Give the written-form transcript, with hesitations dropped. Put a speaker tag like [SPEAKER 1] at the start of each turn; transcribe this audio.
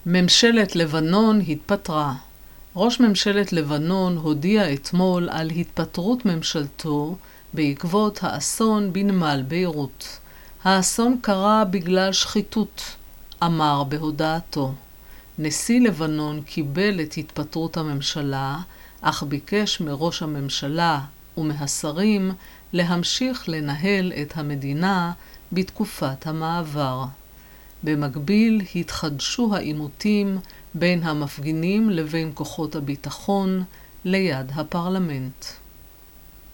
[SPEAKER 1] ממשלת לבנון התפטרה. ראש ממשלת לבנון הודיע אתמול על התפטרות ממשלתו בעקבות האסון בנמל ביירות. האסון קרה בגלל שחיתות, אמר בהודעתו. נשיא לבנון קיבל את התפטרות הממשלה, אך ביקש מראש הממשלה ומהשרים להמשיך לנהל את המדינה בתקופת המעבר. במקביל התחדשו העימותים בין המפגינים לבין כוחות הביטחון ליד הפרלמנט.